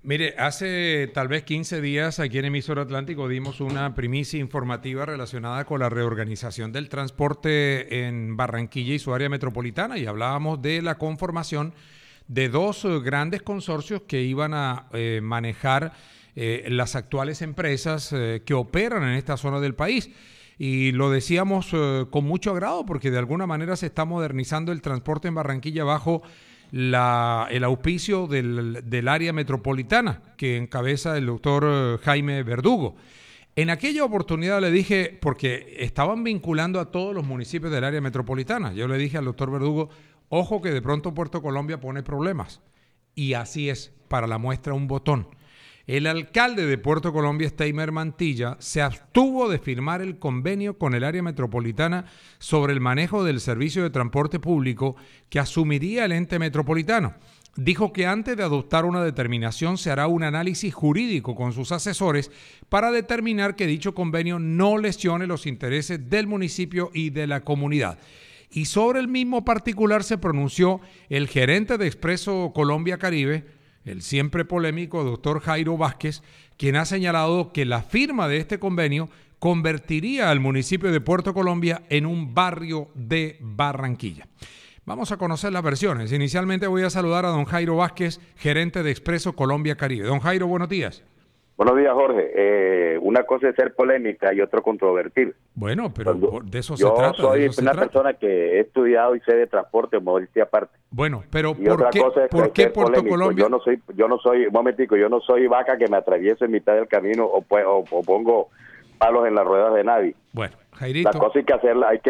Mire, hace tal vez 15 días aquí en Emisor Atlántico dimos una primicia informativa relacionada con la reorganización del transporte en Barranquilla y su área metropolitana y hablábamos de la conformación de dos grandes consorcios que iban a manejar las actuales empresas que operan en esta zona del país. Y lo decíamos con mucho agrado porque de alguna manera se está modernizando el transporte en Barranquilla bajo el auspicio del área metropolitana que encabeza el doctor Jaime Verdugo. En aquella oportunidad le dije, porque estaban vinculando a todos los municipios del área metropolitana, yo le dije al doctor Verdugo, ojo que de pronto Puerto Colombia pone problemas. Y así es, para la muestra un botón. El alcalde de Puerto Colombia, Steimer Mantilla, se abstuvo de firmar el convenio con el área metropolitana sobre el manejo del servicio de transporte público que asumiría el ente metropolitano. Dijo que antes de adoptar una determinación se hará un análisis jurídico con sus asesores para determinar que dicho convenio no lesione los intereses del municipio y de la comunidad. Y sobre el mismo particular se pronunció el gerente de Expreso Colombia Caribe, el siempre polémico doctor Jairo Vázquez, quien ha señalado que la firma de este convenio convertiría al municipio de Puerto Colombia en un barrio de Barranquilla. Vamos a conocer las versiones. Inicialmente voy a saludar a don Jairo Vázquez, gerente de Expreso Colombia Caribe. Don Jairo, buenos días. Buenos días, Jorge. Una cosa es ser polémica y otro controvertir. Bueno, pero de eso se yo trata. Yo soy una persona que he estudiado y sé de transporte, modestia aparte. Bueno, pero y ¿por qué Puerto Colombia? Yo no soy, un momentico, yo no soy vaca que me atraviese en mitad del camino o pongo palos en las ruedas de nadie. Bueno, Jairito. La cosa hay que hacerla, hay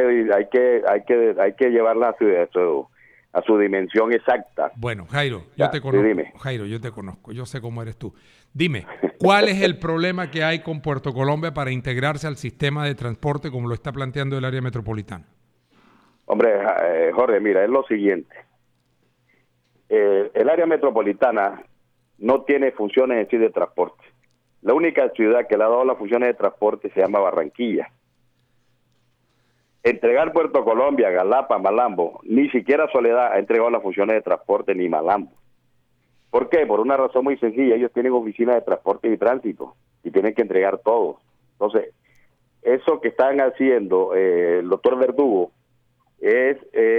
que llevarla a su dimensión exacta. Bueno, Jairo, yo te conozco. Dime. Jairo, yo te conozco, yo sé cómo eres tú. Dime, ¿cuál es el problema que hay con Puerto Colombia para integrarse al sistema de transporte como lo está planteando el área metropolitana? Hombre, Jorge, mira, es lo siguiente. El área metropolitana no tiene funciones en sí de transporte. La única ciudad que le ha dado las funciones de transporte se llama Barranquilla. Entregar Puerto Colombia, Galapa, Malambo, ni siquiera Soledad ha entregado las funciones de transporte ni Malambo. ¿Por qué? Por una razón muy sencilla, ellos tienen oficinas de transporte y tránsito y tienen que entregar todo. Entonces, eso que están haciendo el doctor Verdugo es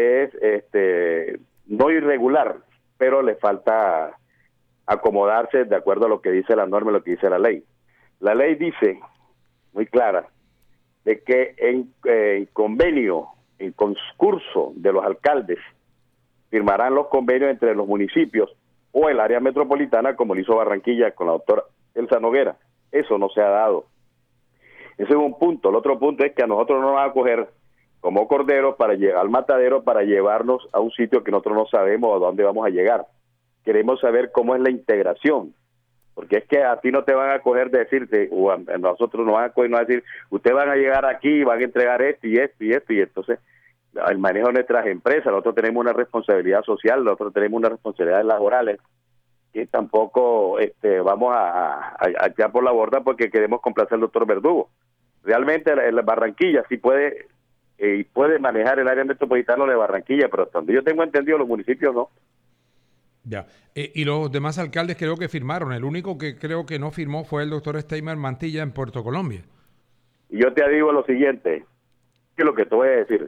no irregular, pero le falta acomodarse de acuerdo a lo que dice la norma y lo que dice la ley. La ley dice, muy clara, de que en convenio, en concurso de los alcaldes, firmarán los convenios entre los municipios o el área metropolitana, como lo hizo Barranquilla con la doctora Elsa Noguera. Eso no se ha dado. Ese es un punto. El otro punto es que a nosotros nos van a coger como corderos para llegar al matadero para llevarnos a un sitio que nosotros no sabemos a dónde vamos a llegar. Queremos saber cómo es la integración. Porque es que a ti no te van a coger de decirte, o a nosotros nos van a coger y nos van a decir, ustedes van a llegar aquí, van a entregar esto y esto y esto, y entonces el manejo de nuestras empresas, nosotros tenemos una responsabilidad social, nosotros tenemos unas responsabilidades laborales que tampoco vamos a echar por la borda porque queremos complacer al doctor Verdugo. Realmente la Barranquilla sí puede manejar el área metropolitana de Barranquilla, pero hasta donde yo tengo entendido los municipios no. Ya. Y los demás alcaldes creo que firmaron. El único que creo que no firmó fue el doctor Steimer Mantilla en Puerto Colombia. Y yo te digo lo siguiente, que lo que te voy a decir.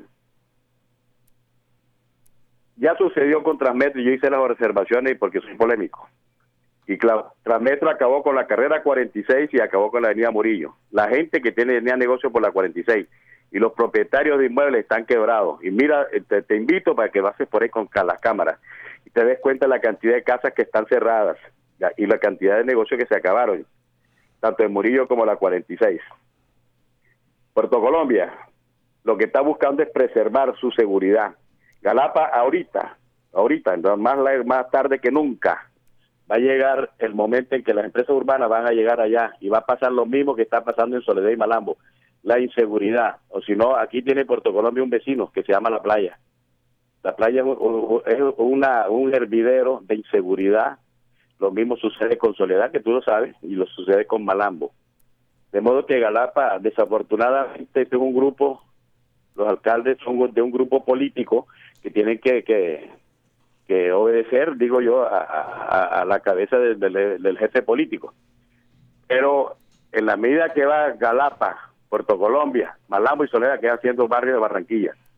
Ya sucedió con Transmetro y yo hice las observaciones porque soy polémico. Y claro, Transmetro acabó con la carrera 46 y acabó con la avenida Murillo. La gente que tenía negocio por la 46 y los propietarios de inmuebles están quebrados. Y mira, te invito para que pases por ahí con las cámaras y te des cuenta de la cantidad de casas que están cerradas y la cantidad de negocios que se acabaron, tanto en Murillo como la 46. Puerto Colombia lo que está buscando es preservar su seguridad. Galapa ahorita, más tarde que nunca, va a llegar el momento en que las empresas urbanas van a llegar allá y va a pasar lo mismo que está pasando en Soledad y Malambo, la inseguridad. O si no, aquí tiene Puerto Colombia un vecino que se llama La Playa. La Playa es un hervidero de inseguridad. Lo mismo sucede con Soledad, que tú lo sabes, y lo sucede con Malambo. De modo que Galapa, desafortunadamente, es un grupo, los alcaldes son de un grupo político que tienen que que obedecer, digo yo, a la cabeza del jefe político. Pero en la medida que va Galapa, Puerto Colombia, Malambo y Soledad, que haciendo barrio de Barranquilla,